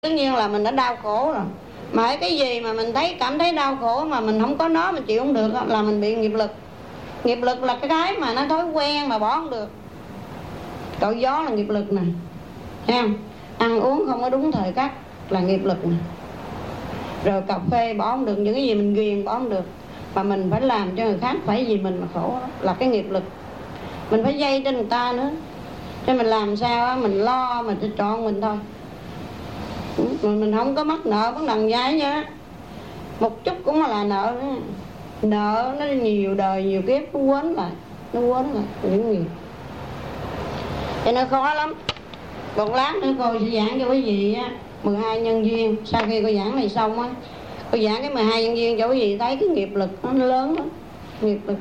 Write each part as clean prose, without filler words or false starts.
Tất nhiên là mình đã đau khổ rồi. Mà cái gì mà mình cảm thấy đau khổ mà mình không có nó, mình chịu không được là mình bị nghiệp lực. Nghiệp lực là cái mà nó thói quen mà bỏ không được. Cạo gió là nghiệp lực nè, thấy không? Ăn uống không có đúng thời khắc là nghiệp lực nè. Rồi cà phê bỏ không được, những cái gì mình ghiền bỏ không được, mà mình phải làm cho người khác phải vì mình mà khổ, đó là cái nghiệp lực. Mình phải dây trên người ta nữa, cho mình làm sao đó, mình lo mình chỉ chọn mình thôi. Mình không có mắc nợ vấn đằng giái nha, một chút cũng là nợ nữa. Nợ nó nhiều đời nhiều kiếp, nó quấn lại những nghiệp, cho nên khó lắm. Một lát nữa cô sẽ giảng cho quý vị á 12 nhân duyên. Sau khi cô giảng này xong á, cô giảng cái 12 nhân duyên cho quý vị thấy cái nghiệp lực nó lớn lắm. Nghiệp lực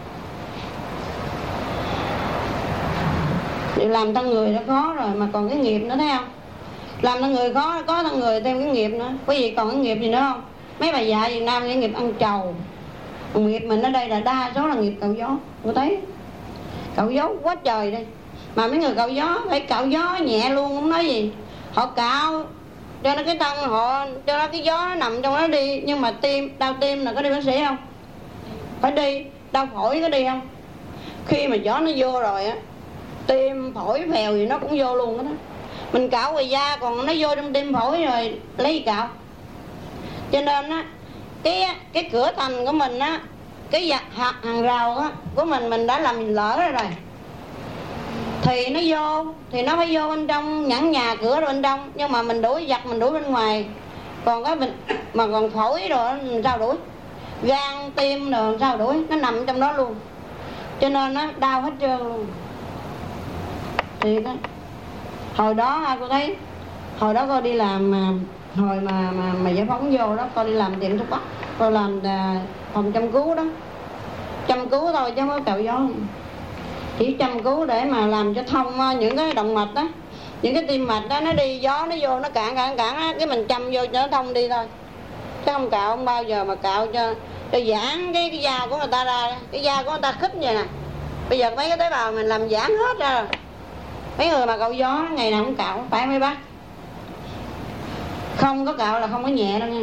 làm thân người đã khó rồi, mà còn cái nghiệp nữa, thấy không? Làm thân người khó, có thân người thêm cái nghiệp nữa. Quý vị còn cái nghiệp gì nữa không? Mấy bà già Việt Nam cái nghiệp ăn trầu. Nghiệp mình ở đây là đa số là nghiệp cạo gió. Cô thấy cạo gió quá trời đây. Mà mấy người cạo gió phải cạo gió nhẹ luôn, không nói gì. Họ cạo cho nó cái thân họ, cho nó cái gió nó nằm trong đó đi. Nhưng mà đau tim là có đi bác sĩ không? Phải đi. Đau phổi có đi không? Khi mà gió nó vô rồi á, tim phổi phèo gì nó cũng vô luôn đó. Mình cạo ngoài da còn nó vô trong tim phổi rồi lấy gì cạo? Cho nên á, cái cửa thành của mình á, cái hàng rào á của mình đã làm lỡ rồi. Thì nó vô, thì nó phải vô bên trong nhẫn nhà cửa rồi bên trong, nhưng mà mình đuổi giặc, mình đuổi bên ngoài. Còn cái mà còn phổi rồi làm sao đuổi? Gan tim rồi làm sao đuổi? Nó nằm trong đó luôn. Cho nên nó đau hết trơn luôn. Thì đó. Hồi đó cô thấy, hồi đó cô đi làm hồi mà giải phóng vô đó, cô đi làm tiệm thuốc bắc, cô làm phòng chăm cứu đó, chăm cứu thôi chứ không có cạo gió. Chỉ chăm cứu để mà làm cho thông những cái động mạch đó, những cái tim mạch đó, nó đi gió nó vô nó cản á, cái mình chăm vô cho nó thông đi thôi, chứ không cạo, không bao giờ mà cạo cho giãn cái da của người ta ra. Cái da của người ta khít vậy nè, bây giờ mấy cái tế bào mình làm giãn hết ra rồi. Mấy người mà cạo gió ngày nào cũng cạo, phải mấy bác? Không có cạo là không có nhẹ đâu nha.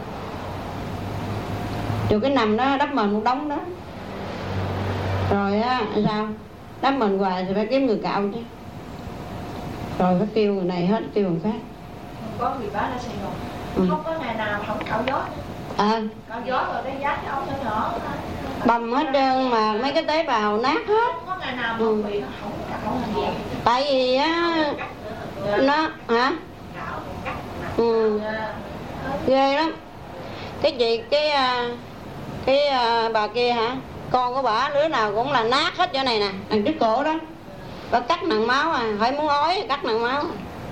Rồi cái nằm đó đắp mền một đống đó. Rồi á sao? Đắp mền hoài thì phải kiếm người cạo chứ. Rồi phải kêu người này hết, kêu người khác. Có người bác ở Sài Gòn, không có ngày nào không cạo gió. Cạo gió rồi cái giá cho ông nhỏ bầm hết trơn mà mấy cái tế bào nát hết. Không có ngày nào mà bị nó không cạo làm gì. Tại vì á nó hả? Ghê lắm. Cái chị cái bà kia hả? Con của bà đứa nào cũng là nát hết chỗ này nè, đằng trước cổ đó. Bà cắt nặng máu hỏi muốn ói cắt nặng máu.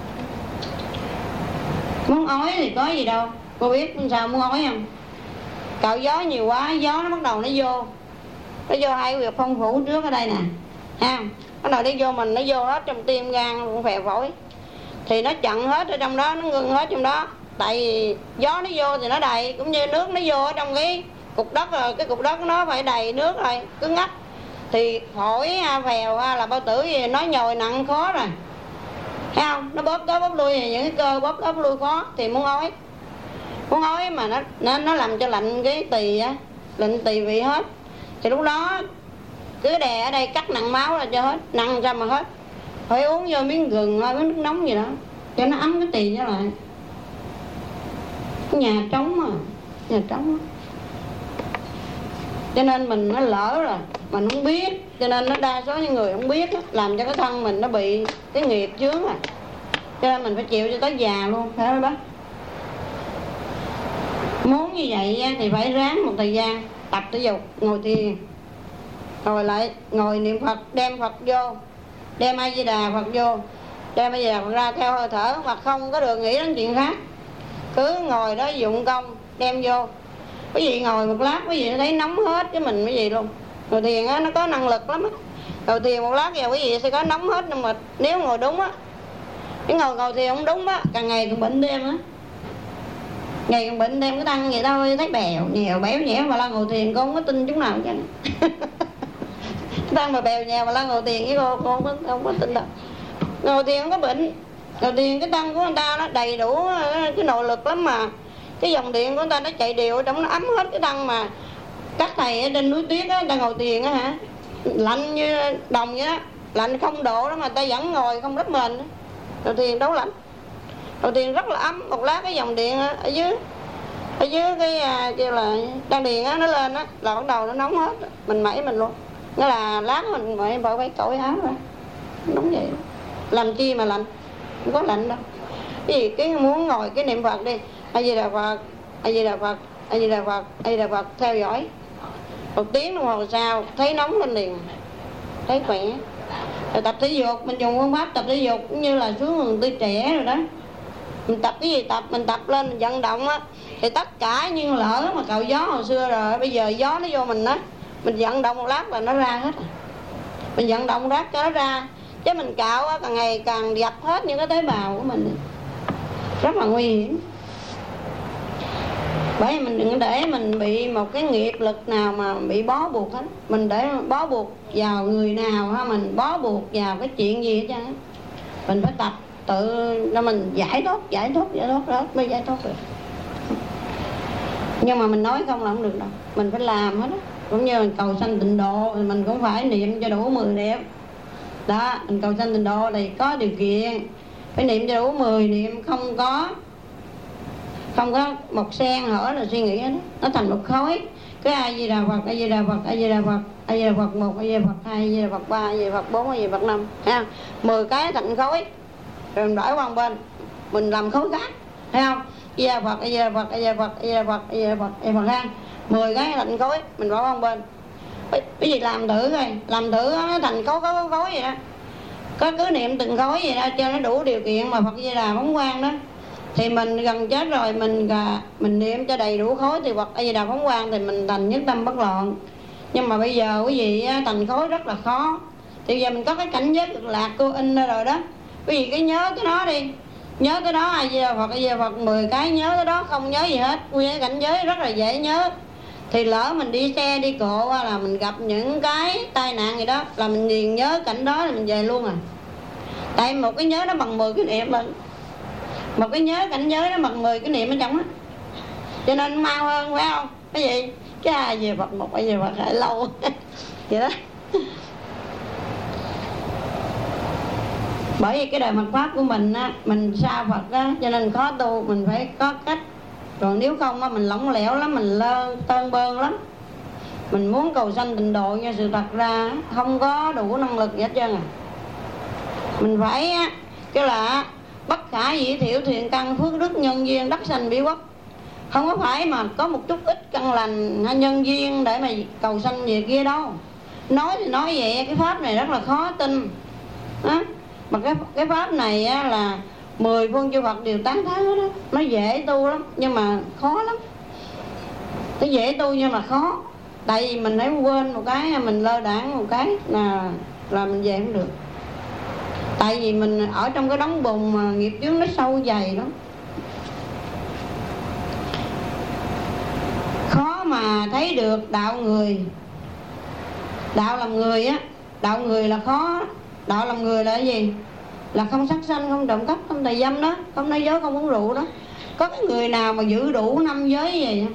Muốn ói thì có gì đâu, cô biết sao muốn ói không? Cạo gió nhiều quá, gió nó bắt đầu nó vô hai cái việc phong phủ trước ở đây nè, ha, bắt đầu nó vô mình, nó vô hết trong tim gan cũng phèo phổi, thì nó chặn hết ở trong đó, nó ngưng hết trong đó. Tại vì gió nó vô thì nó đầy, cũng như nước nó vô ở trong cái cục đất rồi, cái cục đất nó phải đầy nước rồi, cứ ngắt thì phổi phèo là bao tử gì nó nhồi nặng khó rồi, thấy không? Nó bóp tới bóp lui, những cái cơ bóp tới bóp lui khó thì muốn ói mà nó làm cho lạnh cái tỳ á, lạnh tỳ vị hết. Thì lúc đó cứ đè ở đây cắt nặng máu ra cho hết, nặng ra mà hết. Phải uống vô miếng gừng hay miếng nước nóng gì đó cho nó ấm cái tỳ trở lại. Nhà trống nhà trống. Cho nên mình nó lỡ rồi, mình không biết. Cho nên nó đa số những người không biết đó, làm cho cái thân mình nó bị cái nghiệp chướng rồi. Cho nên mình phải chịu cho tới già luôn, phải không bác? Muốn như vậy thì phải ráng một thời gian tập thể dục, ngồi thiền, ngồi lại, ngồi niệm Phật, đem Phật vô, đem A Di Đà Phật vô, đem A Di Đà Phật ra theo hơi thở, hoặc không có được nghĩ đến chuyện khác. Cứ ngồi đó dụng công đem vô. Quý vị ngồi một lát quý vị thấy nóng hết cái mình quý vị luôn. Ngồi thiền á nó có năng lực lắm á. Ngồi thiền một lát giờ quý vị sẽ có nóng hết, nhưng mà nếu ngồi đúng á, cái ngồi thiền không đúng á, càng ngày càng bệnh thêm á. Ngày càng bệnh thêm, cái tăng vậy thôi, thấy béo nhẽo mà la ngồi thiền, con không có tin chút nào chứ. Tăng mà bèo nhèo mà la ngồi thiền với cô không có tin đâu. Ngồi thiền không có bệnh, Đầu tiên cái tâm của người ta nó đầy đủ cái nội lực lắm, mà cái dòng điện của người ta nó chạy đều ở trong, nó ấm hết cái thân. Mà các thầy ở trên núi tuyết á, người ta ngồi thiền á hả, lạnh như đồng vậy đó, lạnh 0 độ đó mà ta vẫn ngồi không rách mền. Đầu tiên đấu lạnh, đầu tiên rất là ấm. Một lát cái dòng điện ở dưới cái kêu là đan điền á, nó lên á là bắt đầu nó nóng hết, mình mẩy mình luôn. Nghĩa là lát mình phải cởi áo ra, nóng vậy đó. Làm chi mà lạnh, không có lạnh đâu. Cái gì cái muốn ngồi cái niệm Phật đi, A Di Đà Phật, A Di Đà Phật, A Di Đà Phật, A Di Đà Phật, theo dõi 1 tiếng đồng hồ sau thấy nóng lên liền, thấy khỏe. Rồi tập thể dục, mình dùng phương pháp tập thể dục cũng như là xuống người tôi trẻ rồi đó. Mình tập cái gì tập, mình tập lên mình vận động á, thì tất cả như lỡ mà cạo gió hồi xưa rồi bây giờ gió nó vô mình á, mình vận động một lát là nó ra hết. Mình vận động rác cho nó ra, chứ mình cạo á càng ngày càng dập hết những cái tế bào của mình, rất là nguy hiểm. Bởi vì mình đừng để mình bị một cái nghiệp lực nào mà bị bó buộc hết. Mình để bó buộc vào người nào ha, mình bó buộc vào cái chuyện gì hết trơn. Mình phải tập tự cho mình giải thoát đó mới giải thoát được. Nhưng mà mình nói không là không được đâu, mình phải làm hết đó. Cũng như mình cầu sanh tịnh độ, mình cũng phải niệm cho đủ 10 niệm đó. Mình cầu sanh tịnh độ thì có điều kiện phải niệm cho đủ 10 niệm, không có một sen hở là suy nghĩ hết, nó thành một khối. Cái A Di Đà Phật, A Di Đà Phật, A Di Đà Phật, A Di Đà Phật 1, A Di Đà Phật 2, A Di Đà Phật 3, A Di Đà Phật 4, A Di Đà Phật 5 ha. 10 cái thành khối, rồi mình đổi qua một bên, mình làm khối khác, thấy không? A Di Đà Phật, A Di Đà Phật, A Di Đà Phật, A Di Đà Phật, A Di Đà Phật, A Di Đà Phật ha. 10 cái thành khối, mình bỏ qua một bên. Cái gì làm thử coi, làm thử nó thành khối vậy đó. Cứ niệm từng khối vậy đó cho nó đủ điều kiện. Mà Phật Di Đà Phóng Quang đó thì mình gần chết rồi, mình niệm cho đầy đủ khối thì Phật A Di Đà Phóng Quang thì mình thành nhất tâm bất loạn. Nhưng mà bây giờ quý vị thành khối rất là khó. Thì giờ mình có cái cảnh giới cực lạc cô in ra rồi đó, quý vị cứ nhớ cái đó đi, nhớ cái đó A Di Đà Phật, A Di Đà Phật 10 cái, nhớ cái đó, không nhớ gì hết. Nguyên cái cảnh giới rất là dễ nhớ. Thì lỡ mình đi xe đi cộ là mình gặp những cái tai nạn gì đó là mình liền nhớ cảnh đó là mình về luôn à. Tại một cái nhớ nó bằng 10 cái niệm mình, một cái nhớ cảnh giới nó bằng 10 cái niệm ở trong đó, cho nên mau hơn phải không? Cái gì cái A Di Đà Phật 1, A Di Đà Phật 2 lâu vậy đó. Bởi vì cái đời mạt pháp của mình á, mình xa Phật á, cho nên khó tu. Mình phải có cách. Còn nếu không á, mình lỏng lẻo lắm, mình tơn bơn lắm. Mình muốn cầu sanh tịnh độ, nhưng sự thật ra không có đủ năng lực gì hết trơn à. Mình phải á, cái là bất khả dĩ thiểu thiện căn phước đức nhân duyên đắc sanh bí quốc. Không có phải mà có một chút ít căn lành hay nhân duyên để mà cầu sanh về kia đâu. Nói thì nói vậy, cái pháp này rất là khó tin đó. Mà cái pháp này á, là 10 phương chư Phật đều tán thán đó. Nó dễ tu lắm nhưng mà khó lắm. Nó dễ tu nhưng mà khó. Tại vì mình phải quên một cái, mình lơ đãng một cái là mình về không được. Tại vì mình ở trong cái đống bùn mà nghiệp chướng nó sâu dày lắm, khó mà thấy được đạo người. Đạo làm người á, đạo người là khó. Đạo làm người là cái gì? Là không sát sanh, không trộm cắp, không tà dâm đó, không nói dối, không uống rượu đó. Có cái người nào mà giữ đủ 5 giới vậy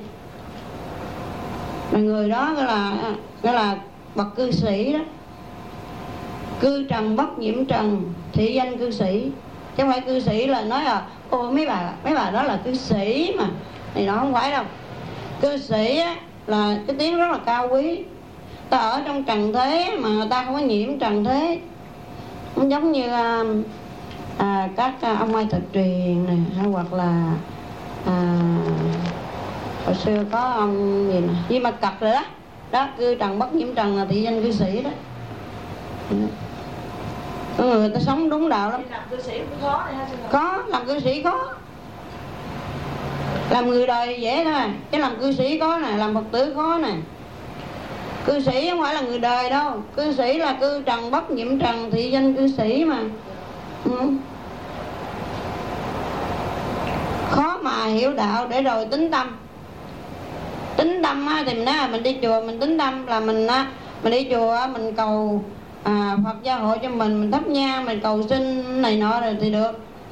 là người đó gọi là bậc cư sĩ đó. Cư trần bất nhiễm trần, thị danh cư sĩ. Chứ không phải cư sĩ là nói là ô mấy bà đó là cư sĩ mà, thì nó không phải đâu. Cư sĩ á, là cái tiếng rất là cao quý. Ta ở trong trần thế mà người ta không có nhiễm trần thế. Không giống như các ông Mai Thực Truyền này, hay hoặc là hồi xưa có ông gì nè, Di Mật Cật rồi đó. Đó, cư trần bất nhiễm trần là thị danh cư sĩ đó. Người ta sống đúng đạo lắm. Làm cư sĩ cũng khó này ha? Có, làm cư sĩ khó. Làm người đời dễ thôi, chứ làm cư sĩ khó nè, làm Phật tử khó nè. Cư sĩ không phải là người đời đâu. Cư sĩ là cư trần bất nhiễm trần, thị danh cư sĩ mà. Khó mà hiểu đạo để rồi tính tâm. Tính tâm á, thì mình nói là mình đi chùa mình tính tâm là mình đi chùa mình cầu Phật gia hộ cho mình thắp nhang, mình cầu xin này nọ rồi thì được.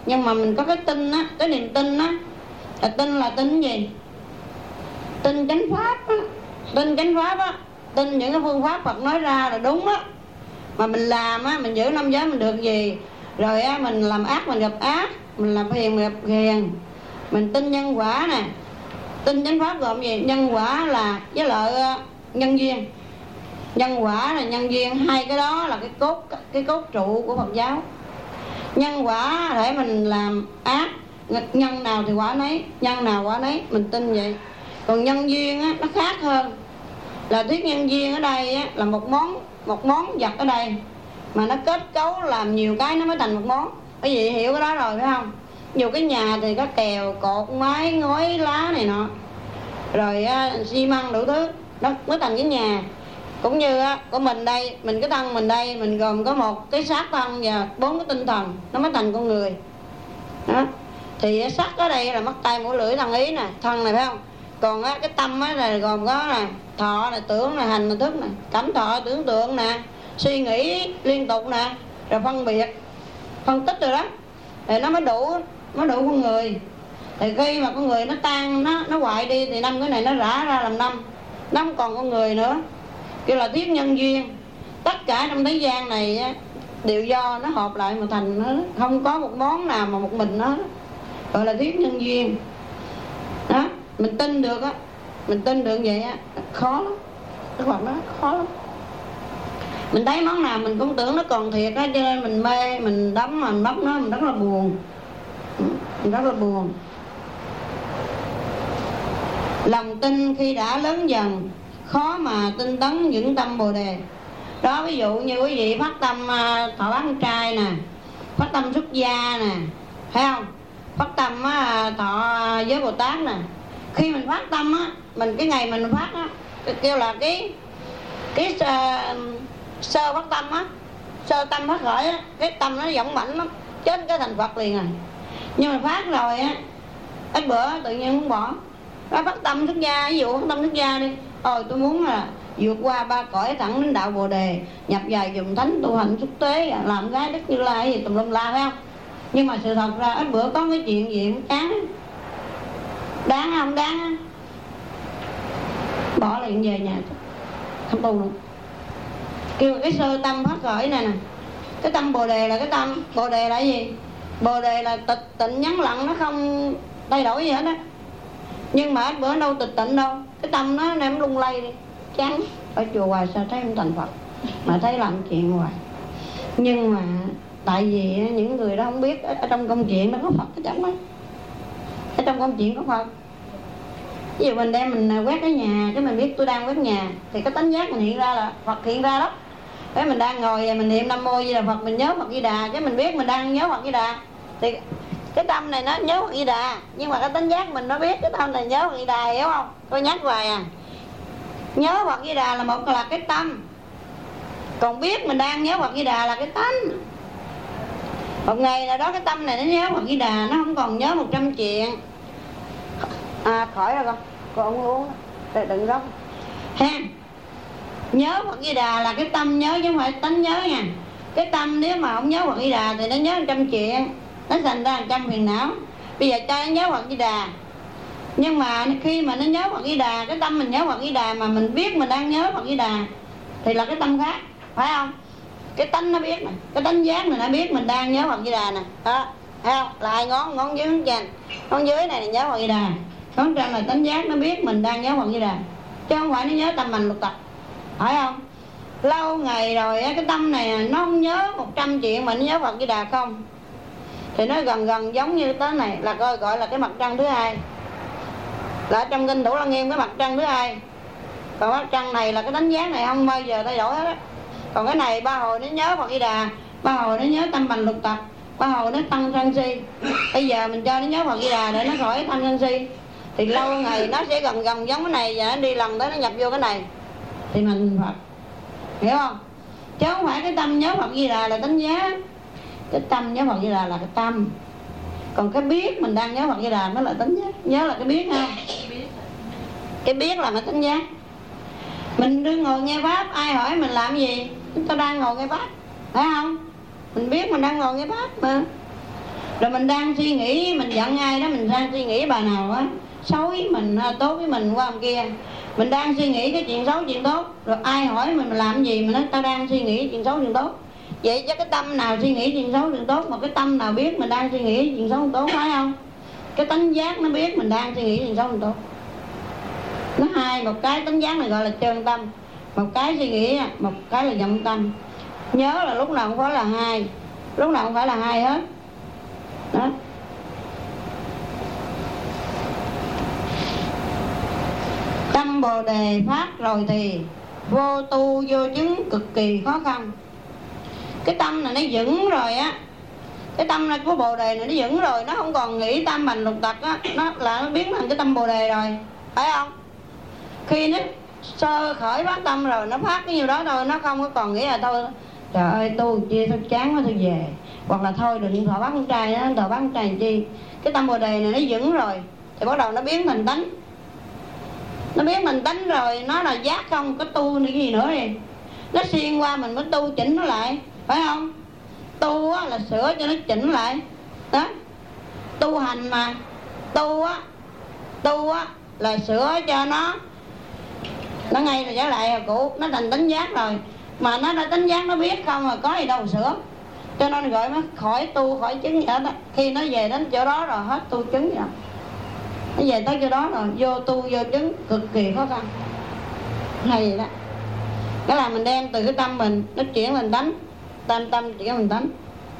Nhưng mà mình có cái tin á, cái niềm tin á. Là tin gì? Tin chánh pháp á. Tin chánh pháp á, tin những cái phương pháp Phật nói ra là đúng á. Mà mình làm á, mình giữ 5 giới mình được gì. Rồi á, mình làm ác mình gặp ác, mình làm hiền mình gặp hiền. Mình tin nhân quả nè. Tin chánh pháp gồm gì? Nhân quả là với lại nhân duyên. Nhân quả là nhân duyên, hai cái đó là cái cốt trụ của Phật giáo. Nhân quả để mình làm ác, nhân nào thì quả nấy, nhân nào quả nấy, mình tin vậy. Còn nhân duyên á, nó khác hơn. Là thuyết nhân duyên ở đây á, là một món vật ở đây mà nó kết cấu làm nhiều cái nó mới thành một món. Cái gì hiểu cái đó rồi phải không? Nhiều cái nhà thì có kèo, cột, mái, ngói, lá này nọ, rồi xi măng đủ thứ, nó mới thành cái nhà. Cũng như á, của mình đây, mình cái thân mình đây, mình gồm có một cái xác thân và 4 cái tinh thần, nó mới thành con người đó. Thì sắc ở đây là mắt tay mũi lưỡi thân ý nè, thân này phải không? Còn á, cái tâm á là gồm có nè, thọ là tưởng, là hành là thức nè, cảm thọ tưởng tượng nè, suy nghĩ liên tục nè, rồi phân biệt, phân tích rồi đó, thì nó mới đủ con người. Thì khi mà con người nó tan, nó hoại đi thì 5 cái này nó rã ra làm 5, nó không còn con người nữa. Kêu là thuyết nhân duyên. Tất cả trong thế gian này á, đều do nó hợp lại mà thành nó, không có một món nào mà một mình nó, gọi là thuyết nhân duyên đó. Mình tin được á, mình tin được vậy á, khó lắm. Cái Phật đó khó lắm. Mình thấy món nào mình cũng tưởng nó còn thiệt á, cho nên mình mê, mình đắm nó, mình rất là buồn. Mình rất là buồn. Lòng tin khi đã lớn dần, khó mà tinh tấn vững tâm Bồ Đề. Đó, ví dụ như quý vị phát tâm thọ bán trai nè, phát tâm xuất gia nè, thấy không? Phát tâm thọ giới Bồ Tát nè. Khi mình phát tâm á, mình cái ngày mình phát á, kêu là cái sơ phát tâm á, sơ tâm phát khởi á, cái tâm nó vọng mạnh lắm, chết cái thành Phật liền rồi. Nhưng mà phát rồi á, ít bữa tự nhiên không bỏ. Đó, phát tâm xuất gia, ví dụ phát tâm xuất gia đi, tôi muốn là vượt qua 3 cõi thẳng đến đạo Bồ Đề, nhập vào dùng thánh tu hành xuất tế, làm cái Đức Như Lai gì tùm lum la, phải không? Nhưng mà sự thật ra ít bữa có cái chuyện gì cũng chán. Đáng không đáng? Bỏ liền về nhà, không tu luôn. Kêu cái sơ tâm phát khởi này nè. Cái tâm Bồ Đề là cái tâm, Bồ Đề là gì? Bồ Đề là tịch tịnh vắng lặng, nó không thay đổi gì hết á. Nhưng mà ít bữa đâu tịch tịnh đâu, cái tâm nó em lung lay đi, chán. Ở chùa hoài sao thấy không thành Phật, mà thấy làm chuyện hoài. Nhưng mà tại vì những người đó không biết ở trong công chuyện nó có Phật ở trong đó. Ở trong công chuyện có Phật. Ví dụ mình đem mình quét cái nhà, cái mình biết tôi đang quét nhà, thì cái tánh giác mình hiện ra là Phật hiện ra đó. Cái mình đang ngồi mình niệm Nam Mô Di Đà Phật, mình nhớ Phật Di Đà, cái mình biết mình đang nhớ Phật Di Đà, thì cái tâm này nó nhớ Phật Di Đà. Nhưng mà cái tánh giác mình nó biết cái tâm này nhớ Phật Di Đà, hiểu không? Tôi nhắc hoài à. Nhớ Phật Di Đà là một là cái tâm, còn biết mình đang nhớ Phật Di Đà là cái tánh. Một ngày nào đó cái tâm này nó nhớ Phật Di Đà, nó không còn nhớ 100 chuyện. Khỏi rồi con ông uống đừng rót ha. Nhớ Phật Di Đà là cái tâm nhớ chứ không phải tánh nhớ nha. Cái tâm nếu mà không nhớ Phật Di Đà thì nó nhớ 100 chuyện, nó thành ra 100 phiền não. Bây giờ cho nó nhớ Phật Di Đà, nhưng mà khi mà nó nhớ Phật Di Đà, cái tâm mình nhớ Phật Di Đà mà mình biết mình đang nhớ Phật Di Đà thì là cái tâm khác, phải không? Cái tánh nó biết nè, cái tánh giác này nó biết mình đang nhớ Phật Di Đà nè, đó, thấy không? Là hai ngón dưới ngón trên, ngón dưới này là nhớ Phật Di Đà, ngón trên là tánh giác nó biết mình đang nhớ Phật Di Đà, chứ không phải nó nhớ tâm mình lục tập, phải không? Lâu ngày rồi cái tâm này nó không nhớ 100 chuyện mà nó nhớ Phật Di Đà không, thì nó gần giống như tới này là gọi là cái mặt trăng thứ hai. Là trong kinh Thủ Lăng Nghiêm cái mặt trăng thứ hai. Còn mặt trăng này là cái tánh giác này không bao giờ thay đổi hết á. Còn cái này ba hồi nó nhớ Phật Di Đà, ba hồi nó nhớ tâm hành lục tập, ba hồi nó tăng sân si. Bây giờ mình cho nó nhớ Phật Di Đà để nó khỏi tăng sân si, thì lâu ngày nó sẽ gần giống cái này, và nó đi lần tới nó nhập vô cái này thì mình Phật, hiểu không? Chứ không phải cái tâm nhớ Phật Di Đà là tánh giác. Cái tâm nhớ Phật Di Đà là cái tâm, còn cái biết mình đang nhớ Phật Di Đà mới là tánh giác. Nhớ là cái biết ha, cái biết là cái tánh giác. Mình đứng ngồi nghe pháp, ai hỏi mình làm gì, chúng ta đang ngồi nghe pháp, phải không? Mình biết mình đang ngồi nghe pháp mà. Rồi mình đang suy nghĩ, mình giận ai đó, mình đang suy nghĩ bà nào á xấu với mình, tốt với mình qua bên kia, mình đang suy nghĩ cái chuyện xấu chuyện tốt, rồi ai hỏi mình làm gì mình nói tao đang suy nghĩ chuyện xấu chuyện tốt. Vậy chứ cái tâm nào suy nghĩ chuyện xấu chuyện tốt, mà cái tâm nào biết mình đang suy nghĩ chuyện xấu chuyện tốt, phải không? Cái tánh giác nó biết mình đang suy nghĩ chuyện xấu chuyện tốt. Nó hai, một cái tánh giác này gọi là chân tâm, một cái suy nghĩ, một cái là vọng tâm. Nhớ là lúc nào cũng phải là hai, lúc nào cũng phải là hai hết đó. Tâm Bồ Đề phát rồi thì vô tu vô chứng cực kỳ khó khăn. Cái tâm này nó vững rồi á, cái tâm này của Bồ Đề này nó vững rồi, nó không còn nghĩ tam bành lục tặc á, nó biến thành cái tâm Bồ Đề rồi, phải không? Khi nó sơ khởi phát tâm rồi, nó phát cái nhiêu đó thôi, nó không có còn nghĩ là thôi trời ơi tu chia thôi chán quá tôi về, hoặc là thôi đừng thọ bắt con trai đó, thọ bắt con trai làm chi. Cái tâm Bồ Đề này nó vững rồi thì bắt đầu nó biến thành tánh, nó biến thành tánh rồi, nó là giác không có tu nữa gì nữa đi, nó xuyên qua mình mới tu chỉnh nó lại, phải không? Tu á là sửa cho nó chỉnh lại đó, tu hành mà, tu á là sửa cho nó ngay là trở lại hồi cũ, nó thành tánh giác rồi, mà nó đã tánh giác nó biết không mà có gì đâu sửa. Cho nên gọi nó khỏi tu khỏi chứng gì hết á. Khi nó về đến chỗ đó rồi hết tu chứng vậy, nó về tới chỗ đó rồi vô tu vô chứng cực kỳ khó khăn. Hay vậy đó. Đó là mình đem từ cái tâm mình nó chuyển thành tánh, tâm chuyển thành tánh.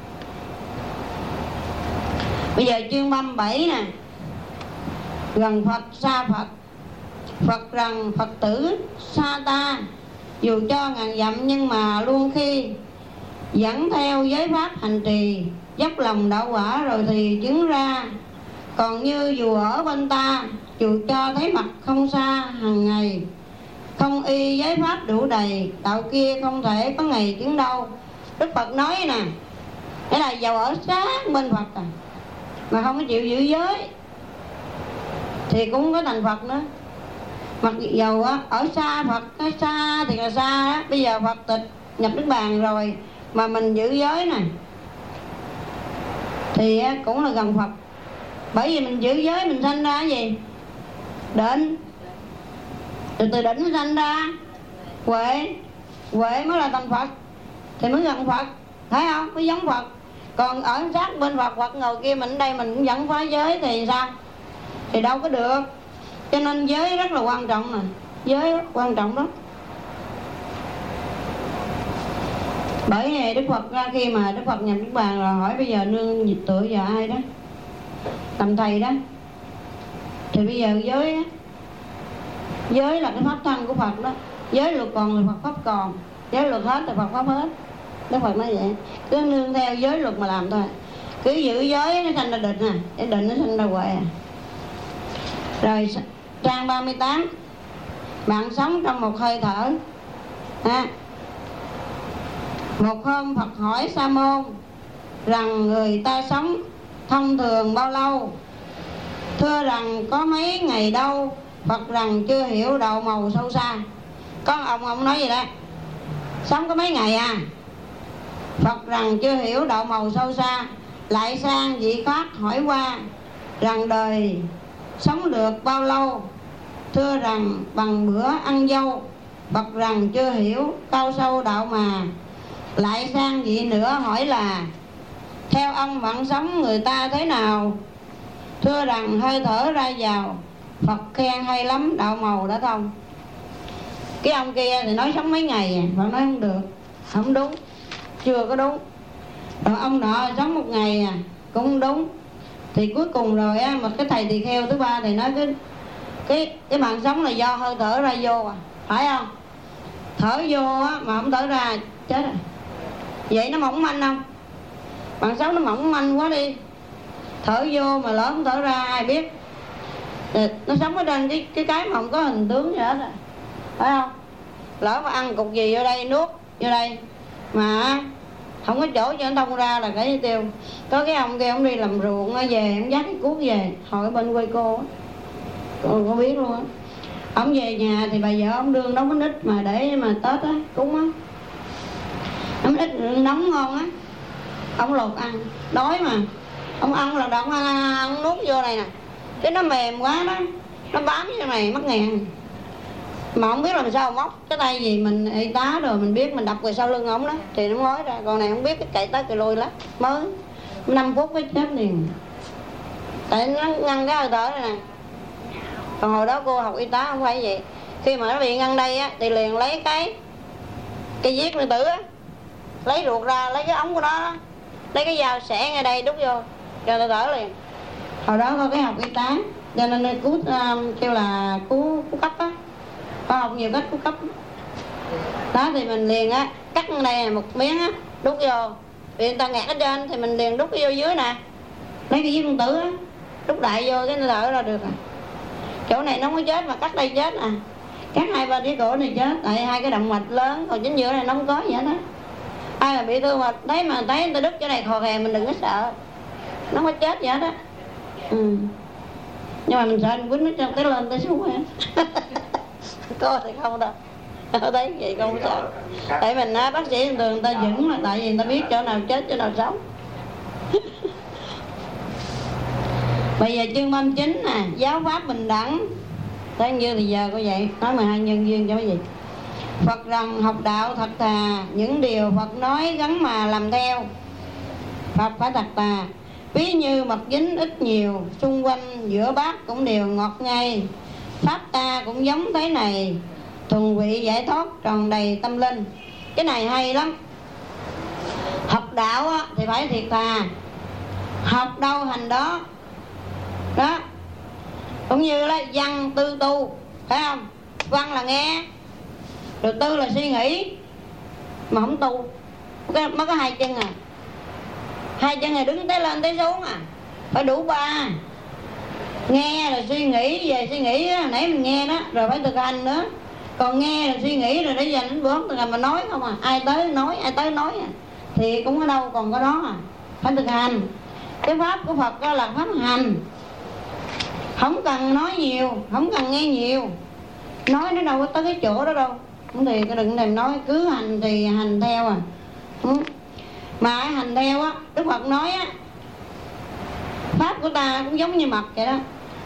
Bây giờ chương 37 nè, gần Phật xa Phật. Phật rằng Phật tử xa ta, dù cho ngàn dặm nhưng mà luôn khi dẫn theo giới pháp hành trì, dốc lòng đạo quả rồi thì chứng ra. Còn như dù ở bên ta, dù cho thấy mặt không xa hàng ngày, không y giới pháp đủ đầy, đạo kia không thể có ngày chứng đâu. Đức Phật nói nè, đấy là dầu ở sát bên Phật mà không có chịu giữ giới thì cũng có thành Phật nữa. Mặc dầu ở xa Phật, nó xa thì là xa đó. Bây giờ Phật tịch nhập Niết Bàn rồi mà mình giữ giới này thì cũng là gần Phật. Bởi vì mình giữ giới mình sanh ra cái gì? Định. Từ định nó sanh ra huệ, huệ mới là thành Phật thì mới gần Phật, thấy không? Mới giống Phật. Còn ở sát bên Phật, Phật ngồi kia mình ở đây mình cũng vẫn phá giới thì sao? Thì đâu có được. Cho nên giới rất là quan trọng nè, giới rất quan trọng đó. Bởi vì Đức Phật ra, khi mà Đức Phật nhập Niết Bàn rồi hỏi bây giờ nương dịch tựa vào ai đó, tầm thầy đó, thì bây giờ giới á, giới là cái pháp thân của Phật đó. Giới luật còn là Phật pháp còn, giới luật hết là Phật pháp hết. Đức Phật nói vậy, cứ nương theo giới luật mà làm thôi. Cứ giữ giới nó thành ra định à, cái định nó thành ra huệ à. Rồi trang 38, bạn sống trong một hơi thở Một hôm Phật hỏi Sa môn rằng người ta sống thông thường bao lâu? Thưa rằng có mấy ngày đâu. Phật rằng chưa hiểu đạo màu sâu xa. Có ông nói gì đó, sống có mấy ngày à? Phật rằng chưa hiểu đạo màu sâu xa. Lại sang vị khác hỏi qua rằng đời sống được bao lâu? Thưa rằng bằng bữa ăn dâu. Phật rằng chưa hiểu cao sâu đạo mà. Lại sang vị nữa hỏi là theo ông bạn sống người ta thế nào? Thưa rằng hơi thở ra vào. Phật khen hay lắm, đạo màu đã thông. Cái ông kia thì nói sống mấy ngày, Phật nói không được, không đúng, chưa có đúng. Rồi ông nọ sống một ngày cũng không đúng. Thì cuối cùng rồi mà cái thầy tỳ kheo thứ ba thì nói cái mạng sống là do hơi thở ra vô phải không? Thở vô mà không thở ra chết rồi. Vậy nó mỏng manh không? Bạn sống nó mỏng manh quá đi. Thở vô mà lỡ không thở ra ai biết. Nó sống ở trên cái mà không có hình tướng gì hết rồi, phải không? Lỡ mà ăn cục gì vô đây, nuốt vô đây mà không có chỗ cho nó thông ra là cái tiêu. Có cái ông kia ông đi làm ruộng về, ông dắt cái cuốc về, hỏi bên quê cô có biết luôn á. Ông về nhà thì bà vợ ông đương nấu bánh ít mà để mà Tết á, cúng á, bánh ít nóng ngon á. Ông lột ăn, đói mà. ông là động ông nuốt vô này nè, cái nó mềm quá đó, nó bám cái này mắc nghẹn. Mà không biết làm sao móc cái tay gì, mình y tá rồi mình biết, mình đập về sau lưng ổng đó thì nó ngói ra. Còn này không biết, cái cậy tới cậy lui lắm, mới 5 phút cái chết liền, tại nó ngăn cái hơi thở này nè. Còn hồi đó cô học y tá không phải vậy, khi mà nó bị ngăn đây á thì liền lấy cái viết nữ tử á, lấy ruột ra, lấy cái ống của nó đó, lấy cái dao xẻ ngay đây đút vô cho nó thở liền. Hồi đó có cái học y tá cho nên cứu kêu là cứu cấp á, có học nhiều cách cứu cấp đó, thì mình liền á cắt đây một miếng á đút vô, vì người ta ngạt ở trên thì mình liền đút vô dưới nè, lấy cái viết nữ tử á đút đại vô cái nó thở ra được. Chỗ này nó không có chết mà cắt đây chết nè, cắt 2-3 cái cổ này chết, tại 2 cái động mạch lớn, còn chính giữa này nó không có gì hết á. Ai mà bị thương mà thấy người ta đứt chỗ này khò khè mình đừng có sợ, nó không có chết gì hết á. Nhưng mà mình sợ mình quýnh nó trong cái lên tới xuống á. Cô thì không đâu, thấy vậy không sợ. Tại mình bác sĩ thường người ta vững là tại vì người ta biết chỗ nào chết chỗ nào sống. Bây giờ chương 39 nè, giáo pháp bình đẳng. Thế như thì giờ có vậy, nói 12 nhân duyên cho mấy vị. Phật rằng học đạo thật thà, những điều Phật nói gắn mà làm theo. Phật phải thật thà, ví như mật dính ít nhiều, xung quanh giữa bát cũng đều ngọt ngay. Pháp ta cũng giống thế này, thuần vị giải thoát tròn đầy tâm linh. Cái này hay lắm. Học đạo thì phải thiệt thà, học đâu hành đó. Đó, cũng như là văn tư tu, phải không? Văn là nghe, rồi tư là suy nghĩ, mà không tu mới có 2 chân à. 2 chân này đứng tới lên tới xuống à, phải đủ 3. Nghe rồi suy nghĩ, về suy nghĩ đó, nãy mình nghe đó, rồi phải thực hành nữa. Còn nghe rồi suy nghĩ rồi để dành đến bữa thực hành mà nói không à, ai tới nói à, thì cũng ở đâu còn có đó à, phải thực hành. Cái pháp của Phật đó là pháp hành, không cần nói nhiều, không cần nghe nhiều, nói nó đâu có tới cái chỗ đó đâu. Không thì đừng thèm nói, cứ hành thì hành theo à. Mà hành theo á, Đức Phật nói á, pháp của ta cũng giống như mật vậy đó,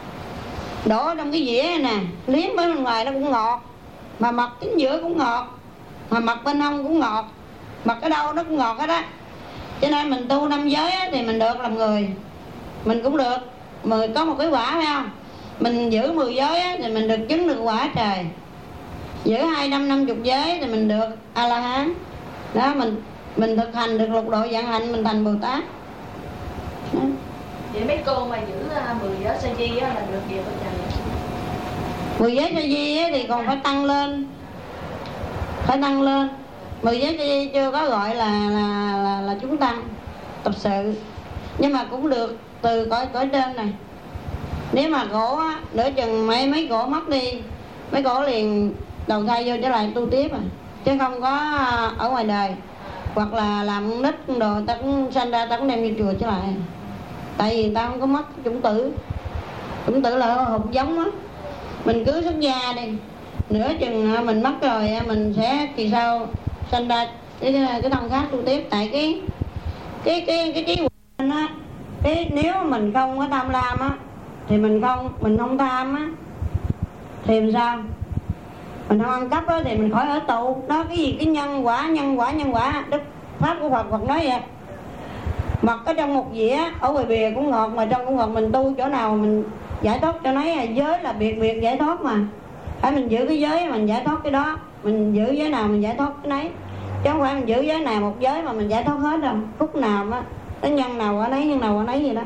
đổ trong cái dĩa này nè, liếm bên ngoài nó cũng ngọt, mà mật chính giữa cũng ngọt, mà mật bên hông cũng ngọt, mật ở đâu nó cũng ngọt hết á. Cho nên mình tu 5 giới á, thì mình được làm người, mình cũng được có một cái quả, phải không? Mình giữ 10 giới á, thì mình được chứng được quả trời. Giữ 250 giới thì mình được A-la-hán. Đó, mình thực hành được lục độ vạn hạnh, mình thành Bồ Tát. Đó. Vậy mấy cô mà giữ 10 giới sa di á là được gì vậy trời? 10 giới sa di á thì còn phải tăng lên. Phải tăng lên. 10 giới sa di chưa có gọi là chúng tăng tập sự. Nhưng mà cũng được từ cõi trên này. Nếu mà cổ á, nửa chừng mấy cổ mất đi, mấy cổ liền đầu thai vô trở lại tu tiếp à, chứ không có ở ngoài đời. Hoặc là làm con nít con đồ, ta cũng sanh ra ta cũng đem vô chùa trở lại. Tại vì ta không có mất chủng tử. Chủng tử là hột giống á. Mình cứ xuất gia đi, nửa chừng mình mất rồi mình sẽ kỳ sau sanh ra cái thân khác tu tiếp. Tại cái trí huệ á, nếu mình không có tham lam á, thì mình không tham á, thì làm sao? Mình không ăn cắp á, thì mình khỏi ở tù. Đó, cái gì cái nhân quả. Đức pháp của Phật nói vậy. Mật ở trong một dĩa, ở ngoài bìa cũng ngọt, mà trong cũng ngọt. Mình tu chỗ nào mình giải thoát cho nói giới là biệt giải thoát mà. Phải mình giữ cái giới mình giải thoát cái đó. Mình giữ giới nào mình giải thoát cái nấy, chứ không phải mình giữ giới này một giới mà mình giải thoát hết đâu. Phút nào á, cái nhân nào ở nấy vậy đó.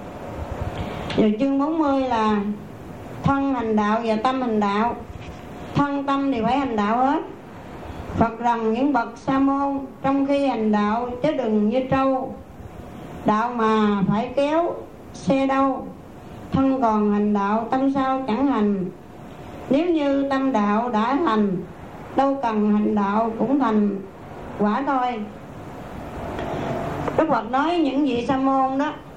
Rồi chương 40 là thân hành đạo và tâm hành đạo. Thân tâm thì phải hành đạo hết. Phật rằng những bậc sa môn trong khi hành đạo chứ đừng như trâu, đạo mà phải kéo xe đâu. Thân còn hành đạo tâm sao chẳng hành, nếu như tâm đạo đã thành, đâu cần hành đạo cũng thành quả thôi. Đức Phật nói những vị sa môn đó